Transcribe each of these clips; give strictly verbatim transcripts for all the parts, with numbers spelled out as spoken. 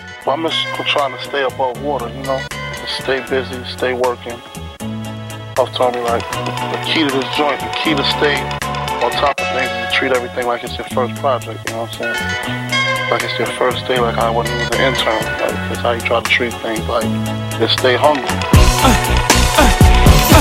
But I'm just trying to stay above water, you know? Just stay busy, stay working. Puff told me, like, the key to this joint, the key to stay on top of things is to treat everything like it's your first project, you know what I'm saying? Like it's your first day, like I when you was an intern. Like, that's how you try to treat things, like, just stay hungry. Uh, uh, uh.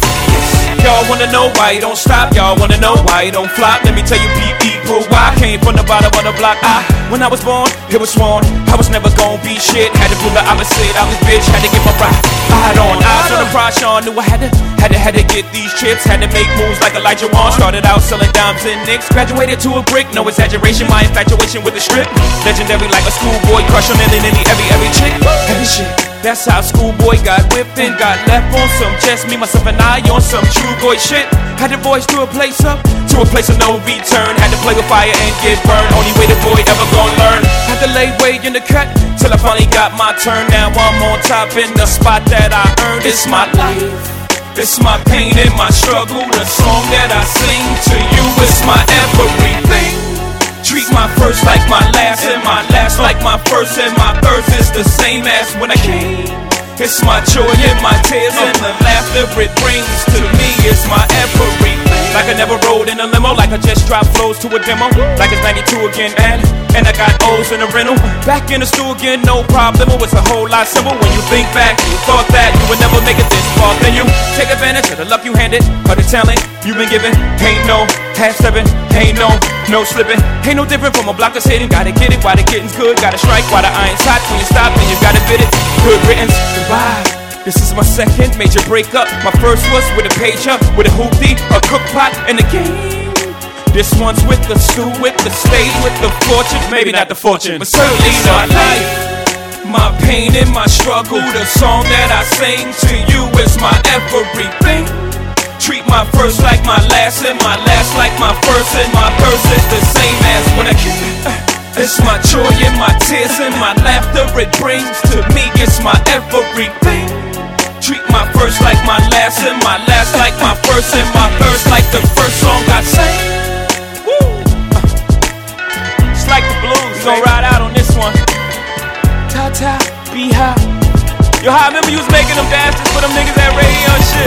Y'all wanna know why you don't stop? Y'all wanna know why you don't flop? Let me tell you, people, why I came from the bottom of the block. I, when I was born, it was sworn I was never gonna be shit. Had to prove the opposite, I was bitch. Had to get my ride, ride on. Eyes on the prize, Sean knew I had to, had to, had to get these chips. Had to make moves like Elijah Wan. Started out selling dimes and nicks. Graduated to a brick, no exaggeration. My infatuation with the strip, legendary like a schoolboy crush on any, any, every, every chick. Heavy shit. That's how schoolboy got whipped and got left on some just me, myself, and I on some true boy shit. Had to voice to a place up, to a place of no return. Had to play with fire and get burned. Only way the boy ever gon' learn. Had to lay way in the cut till I finally got my turn. Now I'm on top in the spot that I earned. It's my life, it's my pain and my struggle. The song that I sing to you is my everything. Treat my first like my last, and my last like my first, and my first is the same as when I came. It's my joy and my tears and the laughter it brings to me. It's my everything. Like I never rode in a limo, like I just dropped flows to a demo. Like it's ninety-two again, and and I got O's in the rental. Back in the stool again, no problem. It's a whole lot simple when you think back. You thought that you would never make it this far, then you take advantage of the luck you handed, or the talent you've been given. Ain't no half stepping, ain't no no slipping. Ain't no different from a block that's hitting. Gotta get it while the getting's good. Gotta strike while the iron's hot. When you stop, then you gotta fit it. Good riddance, goodbye. This is my second major breakup. My first was with a pager, with a hoopty, a cook pot, and a game. This one's with the stew, with the stage, with the fortune. Maybe not the fortune, but certainly my life, my pain and my struggle. The song that I sing to you is my everything. Treat my first like my last, and my last like my first, and my first is the same as when I came. It's my joy and my tears and my laughter it brings to me. It's my everything. Treat my first like my last, and my last like my first, and my first like the first song I sang. Woo! It's like the blues. We gon' ride out on this one. Ta ta, be high. Yo, I remember you was making them dashes for them niggas at radio and shit.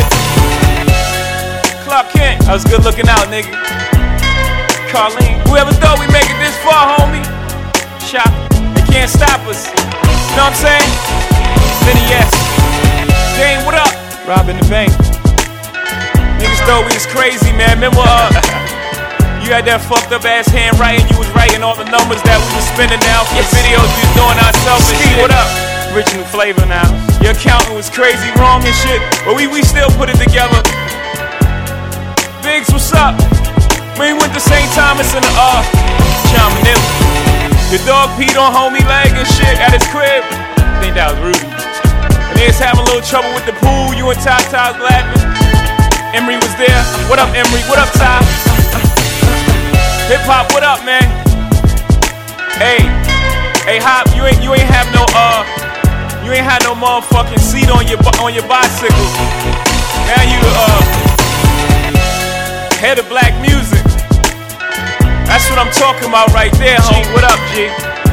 Clark Kent, I was good looking out, nigga. Carlene, whoever thought we make it this far, homie? Shop, they can't stop us. You know what I'm saying? Vinny S. Dane, what up? Robbing the bank. Niggas thought we was crazy, man. Remember, uh, you had that fucked up ass handwriting. You was writing all the numbers that we was spending now for yes. the videos we was doing ourselves and shit. What up? Original flavor now. Your accountant was crazy wrong and shit, but we, we still put it together. Biggs, what's up? We went the Saint Thomas in the uh, John Manila. Your dog peed on homie leg and shit at his crib. I think that was Rudy. When they was having a little trouble with the pool, you and Ty Ty was laughing. Emery was there. What up, Emery? What up, Ty? Hip hop, what up, man? Hey, hey, Hop, you ain't you ain't have no uh, you ain't had no motherfucking seat on your on your bicycle. Now you uh, head of black music. That's what I'm talking about right there, homie. What up, G?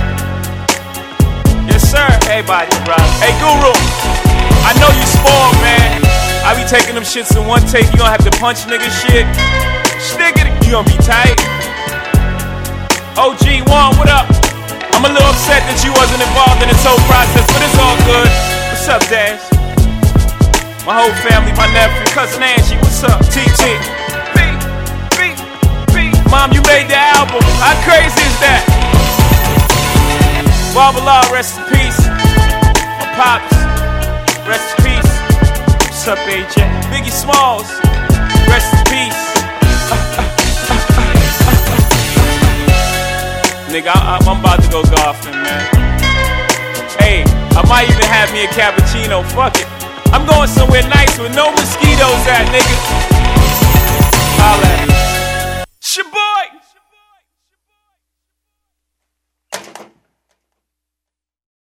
Yes, sir. Hey, body, bro. Hey, Guru. I know you spoiled, man. I be taking them shits in one take. You gonna have to punch nigga shit. Stick it. You gonna be tight. O G one, what up? I'm a little upset that you wasn't involved in this whole process, but it's all good. What's up, Dash? My whole family, my nephew, cousin Angie. What's up? T T. Mom, you made the album. How crazy is that? Barbala, rest in peace. My pops, rest in peace. What's up, A J? Biggie Smalls, rest in peace. Uh, uh, uh, uh, uh, uh. Nigga, I, I'm about to go golfing, man. Hey, I might even have me a cappuccino. Fuck it. I'm going somewhere nice with no mosquitoes at, nigga. Holla at me.